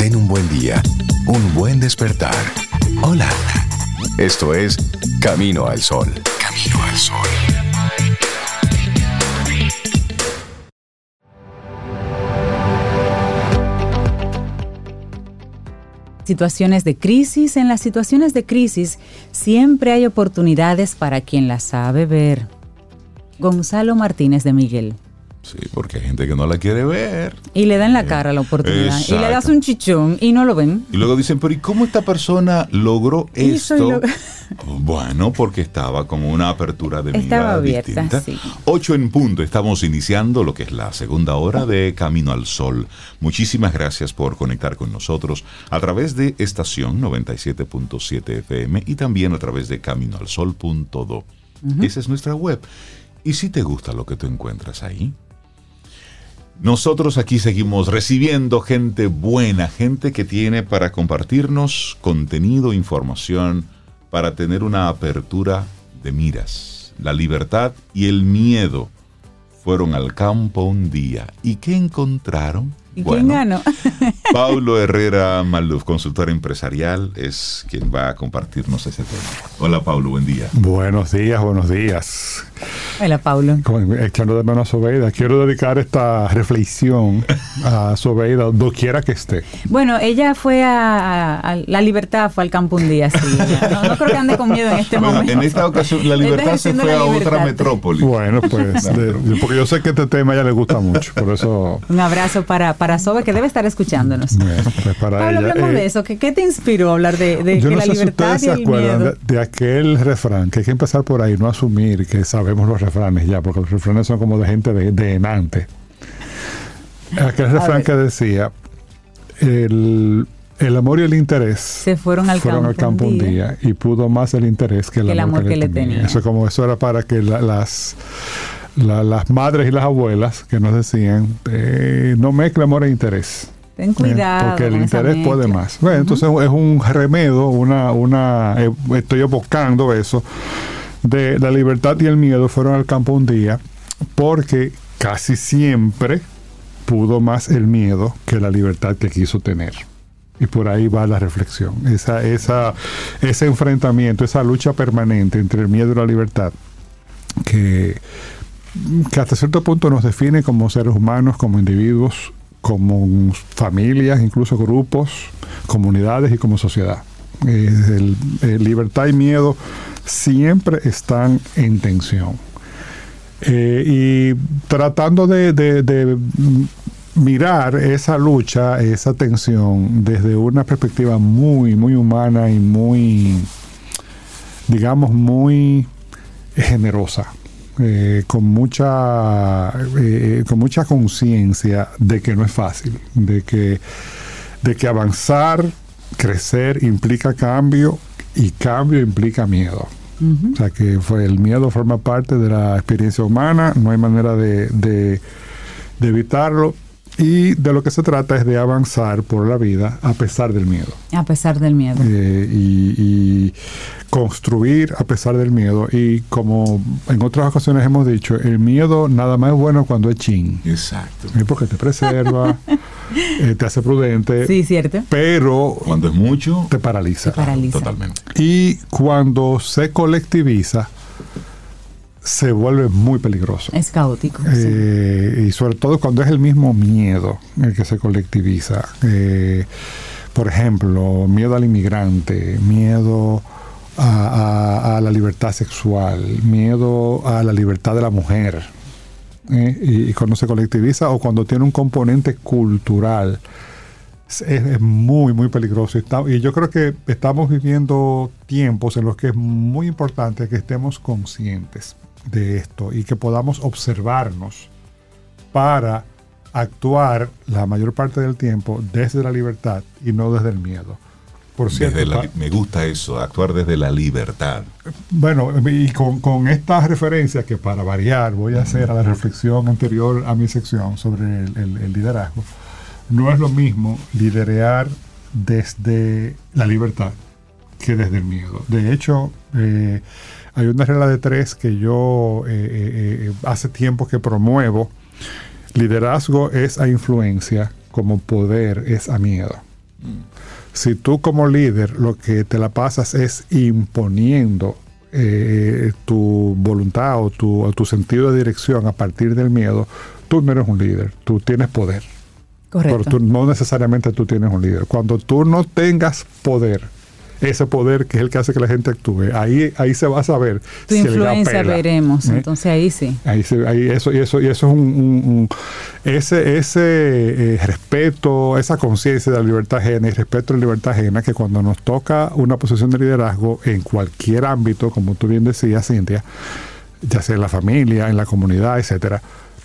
Ten un buen día, un buen despertar. Hola. Esto es Camino al Sol. Camino al Sol. Situaciones de crisis. En las situaciones de crisis siempre hay oportunidades para quien las sabe ver. Gonzalo Martínez de Miguel. Sí, porque hay gente que no la quiere ver. Y le dan la cara a la oportunidad. Exacto. Y le das un chichón y no lo ven. Y luego dicen, pero ¿y cómo esta persona logró esto? Bueno, porque estaba con una apertura de mirada abierta, distinta. sí. 8 en punto, estamos iniciando lo que es la segunda hora de Camino al Sol. Muchísimas gracias por conectar con nosotros a través de estación 97.7 FM y también a través de caminoalsol.do. Esa es nuestra web. ¿Y si te gusta lo que tú encuentras ahí? Nosotros aquí seguimos recibiendo gente buena, gente que tiene para compartirnos contenido, información, para tener una apertura de miras. La libertad y el miedo fueron al campo un día. ¿Y qué encontraron? ¿Y quién ganó? Paulo Herrera Maluf, consultor empresarial, es quien va a compartirnos ese tema. Hola, Paulo, buen día. Buenos días, buenos días. Hola, Paulo. Echando de menos a Sobeida, quiero dedicar esta reflexión a Sobeida, doquiera que esté. Bueno, ella fue a La Libertad, fue al campo un día, sí. No creo que ande con miedo en este momento. En esta ocasión, La Libertad se fue a otra metrópoli. Bueno, pues, porque yo sé que este tema a ella le gusta mucho, por eso... Un abrazo para Sobe, que debe estar escuchándonos. Bueno, pues para Pablo, ella, hablemos de eso. ¿Qué te inspiró a hablar de yo que no la sé libertad si y ustedes el se acuerdan miedo? de aquel refrán, que hay que empezar por ahí, no asumir que sabemos los refranes ya, porque los refranes son como de gente de enante. Aquel refrán que decía, el amor y el interés se fueron al campo un día y pudo más el interés que el amor que le tenía. Eso era para que las madres y las abuelas que nos decían, no mezcle amor e interés. Ten cuidado. Porque el interés puede más. Bueno, entonces es un remedio, estoy evocando eso, de la libertad y el miedo fueron al campo un día, porque casi siempre pudo más el miedo que la libertad que quiso tener. Y por ahí va la reflexión. Ese enfrentamiento, esa lucha permanente entre el miedo y la libertad, que hasta cierto punto nos define como seres humanos, como individuos, como familias, incluso grupos, comunidades y como sociedad. Libertad y miedo siempre están en tensión. Y tratando de mirar esa lucha, esa tensión, desde una perspectiva muy, muy humana y muy, digamos, muy generosa. Con mucha conciencia de que no es fácil, de que avanzar, crecer implica cambio y cambio implica miedo. O sea que el miedo forma parte de la experiencia humana, no hay manera de evitarlo. Y de lo que se trata es de avanzar por la vida a pesar del miedo. A pesar del miedo. Y construir a pesar del miedo. Y como en otras ocasiones hemos dicho, el miedo nada más es bueno cuando es chin. Exacto. Porque te preserva, te hace prudente. Sí, cierto. Pero cuando es mucho, te paraliza. Totalmente. Y cuando se colectiviza, se vuelve muy peligroso. Es caótico. Sí. Y sobre todo cuando es el mismo miedo el que se colectiviza. Por ejemplo, miedo al inmigrante, miedo a la libertad sexual, miedo a la libertad de la mujer. Y cuando se colectiviza o cuando tiene un componente cultural, es muy, muy peligroso. Y yo creo que estamos viviendo tiempos en los que es muy importante que estemos conscientes de esto y que podamos observarnos para actuar la mayor parte del tiempo desde la libertad y no desde el miedo. Por cierto, me gusta eso, actuar desde la libertad. Bueno, y con esta referencia que para variar voy a hacer a la reflexión anterior a mi sección sobre el liderazgo, no es lo mismo liderear desde la libertad que desde el miedo. De hecho, hay una regla de 3 que yo hace tiempo que promuevo. Liderazgo es a influencia, como poder es a miedo. Si tú como líder lo que te la pasas es imponiendo tu voluntad o tu sentido de dirección a partir del miedo, tú no eres un líder, tú tienes poder. Correcto. Pero no necesariamente tú tienes un líder. Cuando tú no tengas poder, ese poder que es el que hace que la gente actúe, ahí se va a saber tu si influencia veremos, entonces ahí sí. Eso es ese respeto, esa conciencia de la libertad ajena y respeto a la libertad ajena, que cuando nos toca una posición de liderazgo en cualquier ámbito, como tú bien decías, Cintia, ya sea en la familia, en la comunidad, etcétera,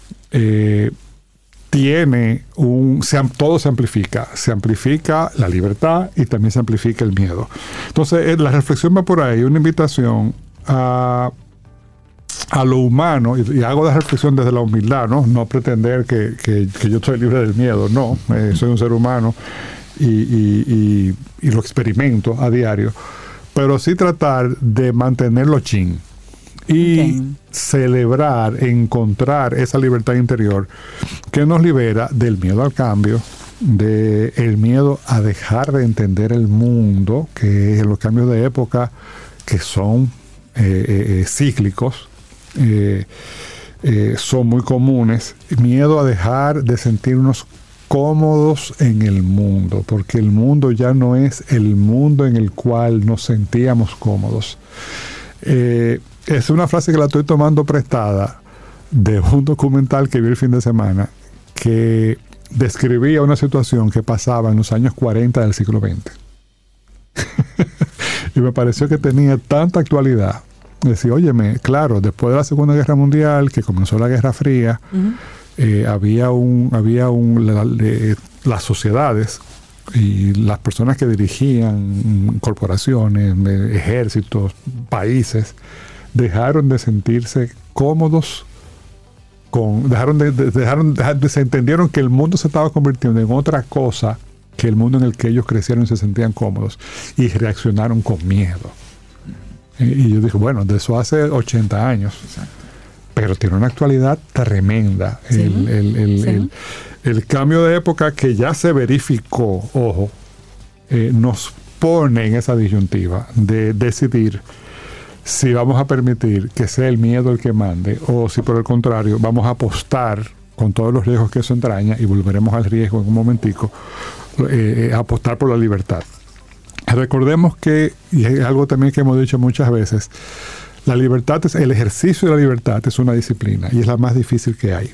todo se amplifica la libertad y también se amplifica el miedo. Entonces la reflexión va por ahí, una invitación a lo humano, y hago la reflexión desde la humildad, no pretender que yo estoy libre del miedo, no, soy un ser humano y lo experimento a diario, pero sí tratar de mantenerlo chin y celebrar, encontrar esa libertad interior que nos libera del miedo al cambio, del miedo a dejar de entender el mundo, que los cambios de época que son cíclicos, son muy comunes. Miedo a dejar de sentirnos cómodos en el mundo, porque el mundo ya no es el mundo en el cual nos sentíamos cómodos. Es una frase que la estoy tomando prestada de un documental que vi el fin de semana que describía una situación que pasaba en los años 40 del siglo XX. Y me pareció que tenía tanta actualidad. Decía, óyeme, claro, después de la Segunda Guerra Mundial, que comenzó la Guerra Fría, las sociedades y las personas que dirigían corporaciones, ejércitos, países, dejaron de sentirse cómodos se entendieron que el mundo se estaba convirtiendo en otra cosa que el mundo en el que ellos crecieron y se sentían cómodos, y reaccionaron con miedo. Y yo dije, bueno, de eso hace 80 años. Exacto. Pero tiene una actualidad tremenda. Sí, el cambio de época que ya se verificó, ojo, nos pone en esa disyuntiva de decidir si vamos a permitir que sea el miedo el que mande, o si por el contrario vamos a apostar con todos los riesgos que eso entraña, y volveremos al riesgo en un momentico, apostar por la libertad. Recordemos que, y es algo también que hemos dicho muchas veces, la libertad el ejercicio de la libertad es una disciplina y es la más difícil que hay.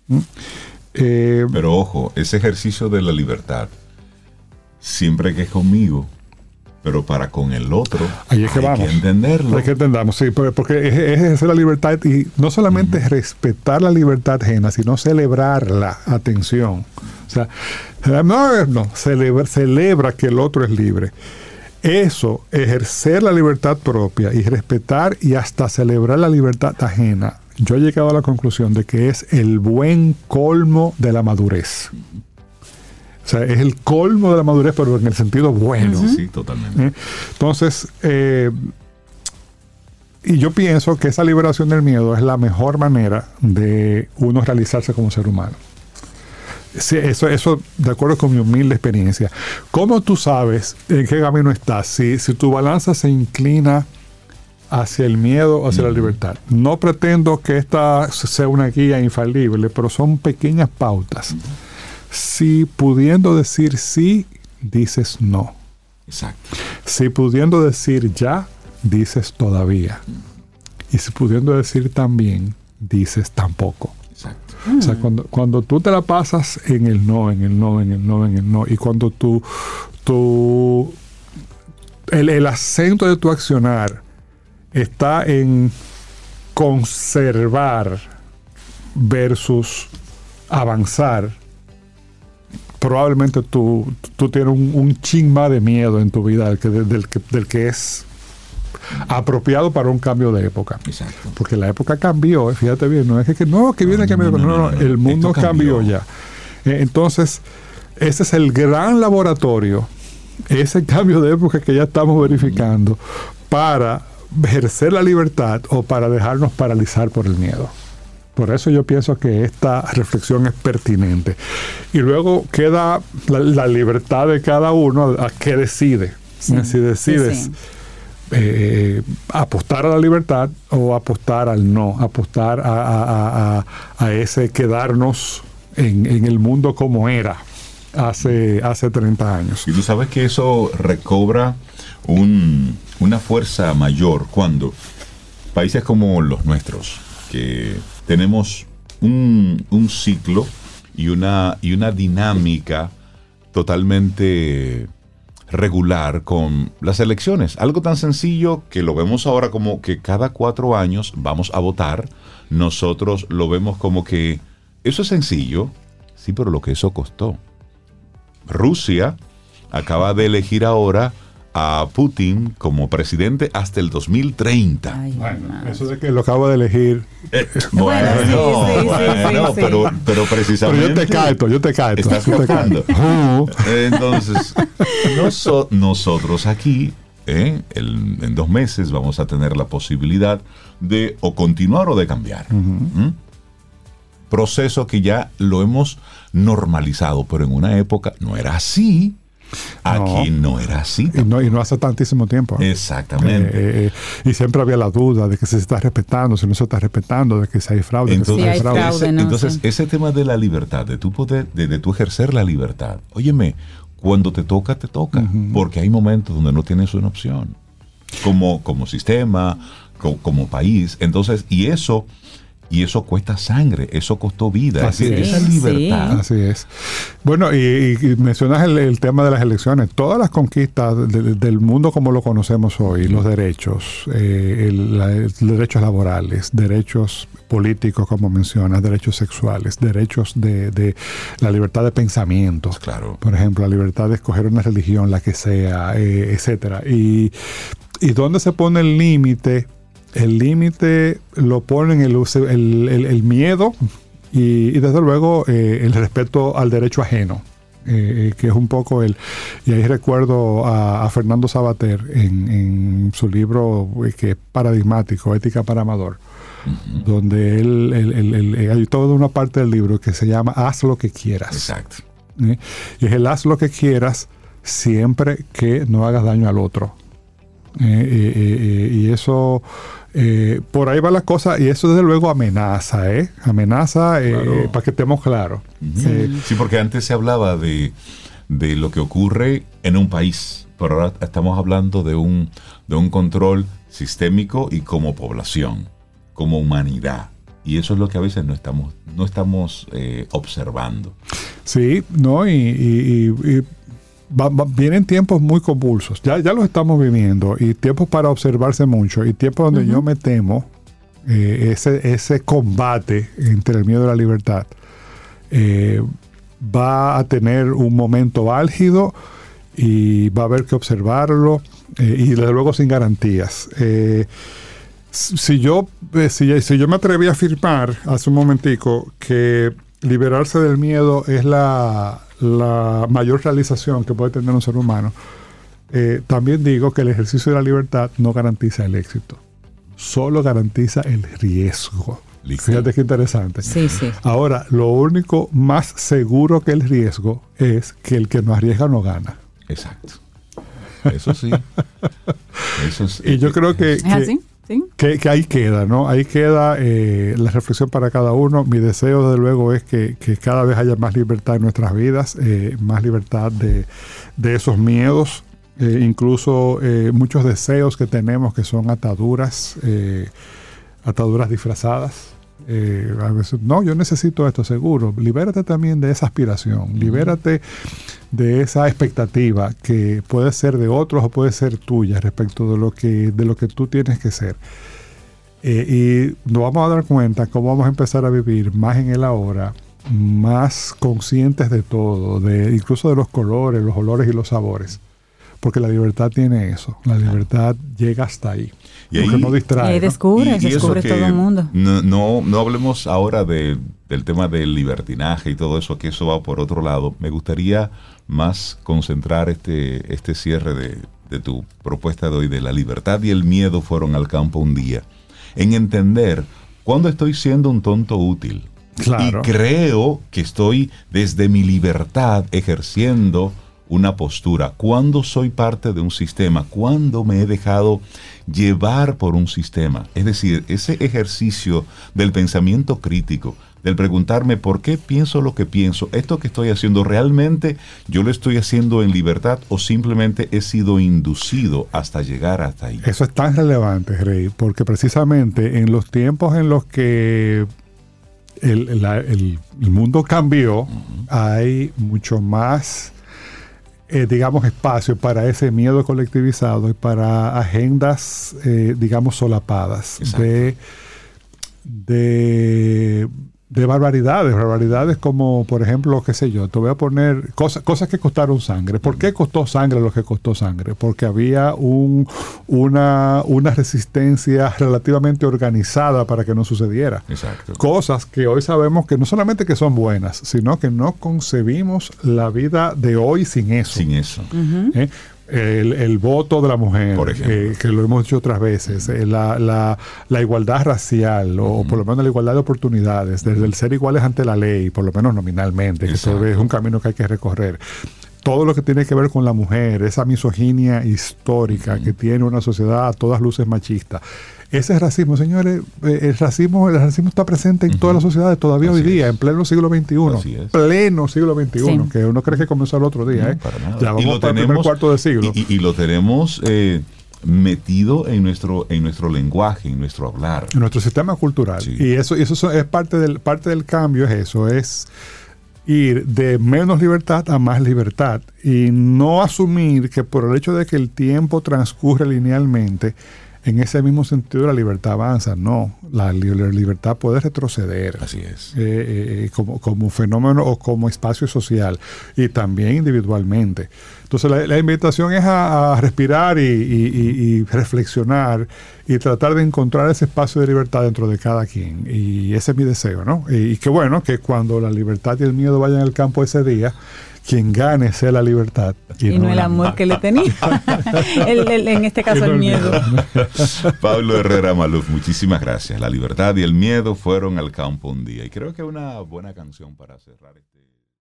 Pero ojo, ese ejercicio de la libertad, siempre que es conmigo, pero para con el otro, ahí es que hay que entenderlo. Hay que entenderlo, sí, porque es ejercer la libertad, y no solamente es respetar la libertad ajena, sino celebrarla. Atención. O sea, celebra que el otro es libre. Eso, ejercer la libertad propia y respetar y hasta celebrar la libertad ajena, yo he llegado a la conclusión de que es el buen colmo de la madurez. O sea, es el colmo de la madurez, pero en el sentido bueno. Sí, totalmente. Entonces, y yo pienso que esa liberación del miedo es la mejor manera de uno realizarse como ser humano. Sí, eso de acuerdo con mi humilde experiencia. ¿Cómo tú sabes en qué camino estás? Si tu balanza se inclina hacia el miedo o hacia la libertad. No pretendo que esta sea una guía infalible, pero son pequeñas pautas. Si pudiendo decir sí, dices no. Exacto. Si pudiendo decir ya, dices todavía. Y si pudiendo decir también, dices tampoco. Exacto. O sea, cuando tú te la pasas en el no, y cuando el acento de tu accionar está en conservar versus avanzar, probablemente tú tienes un chin más de miedo en tu vida del que es apropiado para un cambio de época. Exacto. Porque la época cambió, fíjate bien, no es que viene a cambiar, no, el mundo cambió ya. Entonces, ese es el gran laboratorio, ese cambio de época que ya estamos verificando para ejercer la libertad o para dejarnos paralizar por el miedo. Por eso yo pienso que esta reflexión es pertinente. Y luego queda la libertad de cada uno a que decide. Sí, si decides apostar a la libertad o apostar al no, apostar a ese quedarnos en el mundo como era hace 30 años. Y tú sabes que eso recobra una fuerza mayor cuando países como los nuestros, que tenemos un ciclo y una dinámica totalmente regular con las elecciones. Algo tan sencillo que lo vemos ahora como que cada 4 años vamos a votar. Nosotros lo vemos como que eso es sencillo, sí, pero lo que eso costó. Rusia acaba de elegir ahora a Putin como presidente hasta el 2030. Ay, Bueno, eso de que lo acabo de elegir. Pero precisamente. Pero yo te caeto. Estás captando. Entonces, nosotros aquí, en 2 meses, vamos a tener la posibilidad de o continuar o de cambiar. Proceso que ya lo hemos normalizado, pero en una época no era así. Aquí no era así. Y no hace tantísimo tiempo. Exactamente. Y siempre había la duda de que se está respetando, si no se está respetando, de que si hay fraude. Entonces, ese tema de la libertad, de tu poder, de tu ejercer la libertad, óyeme, cuando te toca, porque hay momentos donde no tienes una opción, como sistema, como país. Entonces, y eso cuesta sangre, eso costó vida, esa libertad. Así es. Bueno, y mencionas el tema de las elecciones. Todas las conquistas del mundo como lo conocemos hoy, los derechos, derechos laborales, derechos políticos, como mencionas, derechos sexuales, derechos de la libertad de pensamiento. Claro. Por ejemplo, la libertad de escoger una religión, la que sea, etcétera. Y ¿dónde se pone el límite? El límite lo ponen el miedo y desde luego el respeto al derecho ajeno, que es un poco y ahí recuerdo a Fernando Sabater en su libro que es paradigmático, Ética para Amador, donde él hay toda una parte del libro que se llama Haz lo que quieras. Exacto. Y es el haz lo que quieras siempre que no hagas daño al otro. Y eso por ahí va la cosa, y eso desde luego amenaza, claro. Para que estemos claros. Sí, porque antes se hablaba de lo que ocurre en un país, pero ahora estamos hablando de un control sistémico y como población, como humanidad. Y eso es lo que a veces no estamos observando. Sí, ¿no? Y vienen tiempos muy convulsos, ya los estamos viviendo, y tiempos para observarse mucho, y tiempos donde yo me temo ese combate entre el miedo y la libertad va a tener un momento álgido y va a haber que observarlo, y desde luego sin garantías. Si yo me atreví a afirmar hace un momentico que liberarse del miedo es la mayor realización que puede tener un ser humano, también digo que el ejercicio de la libertad no garantiza el éxito, solo garantiza el riesgo. ¿Listo? Fíjate qué interesante. Sí. Ahora, lo único más seguro que el riesgo es que el que no arriesga no gana. Exacto. Eso sí. Y yo creo que ahí queda, ¿no? Ahí queda la reflexión para cada uno. Mi deseo, desde luego, es que cada vez haya más libertad en nuestras vidas, más libertad de esos miedos, incluso muchos deseos que tenemos que son ataduras disfrazadas. A veces, no, yo necesito esto, seguro. Libérate también de esa aspiración, libérate de esa expectativa que puede ser de otros o puede ser tuya respecto de lo que tú tienes que ser. Y nos vamos a dar cuenta cómo vamos a empezar a vivir más en el ahora, más conscientes de todo, incluso de los colores, los olores y los sabores. Porque la libertad tiene eso, la libertad llega hasta ahí. Y ahí, no distrae, y descubre todo el mundo. No hablemos ahora del tema del libertinaje y todo eso, que eso va por otro lado. Me gustaría más concentrar este cierre de tu propuesta de hoy, de la libertad y el miedo fueron al campo un día, en entender ¿Cuándo estoy siendo un tonto útil? Claro. Y creo que estoy desde mi libertad ejerciendo una postura. ¿Cuándo soy parte de un sistema? ¿Cuándo me he dejado llevar por un sistema? Es decir, ese ejercicio del pensamiento crítico, del preguntarme por qué pienso lo que pienso, esto que estoy haciendo, ¿realmente yo lo estoy haciendo en libertad o simplemente he sido inducido hasta llegar hasta ahí? Eso es tan relevante, Rey, porque precisamente en los tiempos en los que el mundo cambió, hay mucho más, digamos, espacio para ese miedo colectivizado y para agendas, digamos, solapadas de barbaridades como, por ejemplo, qué sé yo, te voy a poner cosas que costaron sangre. ¿Por qué costó sangre lo que costó sangre? Porque había una resistencia relativamente organizada para que no sucediera. Exacto. Cosas que hoy sabemos que no solamente que son buenas, sino que no concebimos la vida de hoy sin eso. Sin eso. El voto de la mujer, por ejemplo, que lo hemos dicho otras veces, la igualdad racial, o por lo menos la igualdad de oportunidades, desde el ser iguales ante la ley, por lo menos nominalmente, que eso es un camino que hay que recorrer. Todo lo que tiene que ver con la mujer, esa misoginia histórica que tiene una sociedad a todas luces machista. Ese racismo, señores, el racismo está presente en todas las sociedades todavía hoy día, en pleno siglo XXI. Pleno siglo XXI, que uno cree que comenzó el otro día. Para nada. Ya vamos para el primer cuarto de siglo. Y lo tenemos metido en nuestro lenguaje, en nuestro hablar. En nuestro sistema cultural. Sí. Y eso es parte del cambio, es ir de menos libertad a más libertad y no asumir que por el hecho de que el tiempo transcurre linealmente, en ese mismo sentido la libertad avanza. No, la libertad puede retroceder. Así es. Como fenómeno o como espacio social y también individualmente. Entonces la invitación es a respirar y reflexionar y tratar de encontrar ese espacio de libertad dentro de cada quien. Y ese es mi deseo, ¿no? Y qué bueno que cuando la libertad y el miedo vayan al campo ese día, quien gane sea la libertad. Y no el amor que le tenía. En este caso el miedo. Pablo Herrera Maluf, muchísimas gracias. La libertad y el miedo fueron al campo un día. Y creo que es una buena canción para cerrar este...